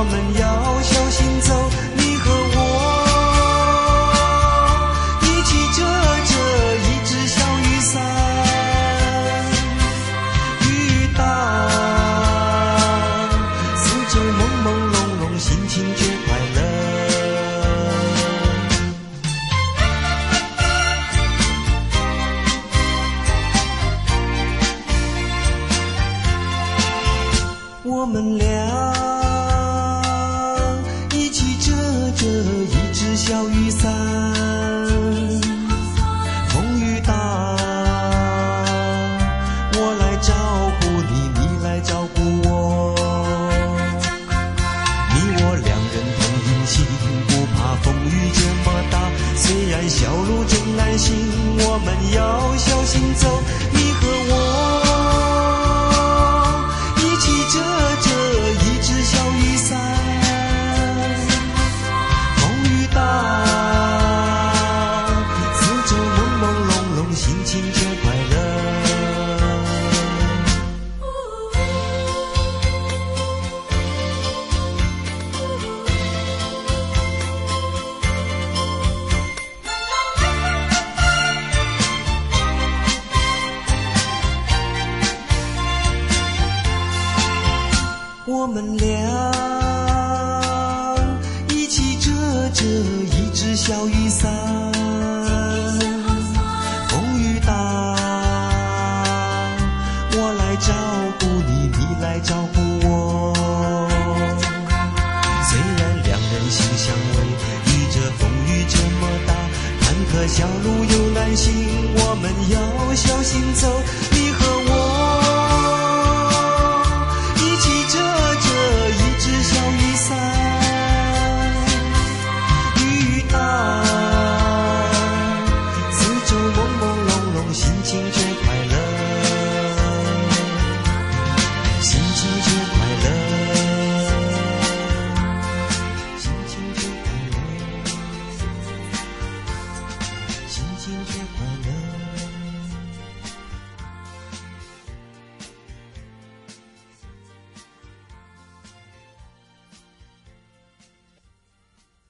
们要小心走，你和我一起遮着一只小雨伞，雨大四周朦朦胧胧，心情却快乐。我们俩一起遮着一只小雨伞，风雨大，我来照顾你，你来照顾我，你我两人同隐形，不怕风雨这么大。虽然小路真难行，我们要小心走，你和我一起遮着一只小雨伞，风雨大，四周朦朦胧胧，心情却快乐。我们俩一起遮着一只小雨伞，风雨大，我来照顾你，你来照顾我。虽然两人心相偎，遇着风雨这么大，坎坷小路又难行，我们要小心走，你和我一起遮着一只小雨伞，雨大，四周朦朦胧胧，心情却快乐，心情却快乐，心情却快乐，心情却快乐。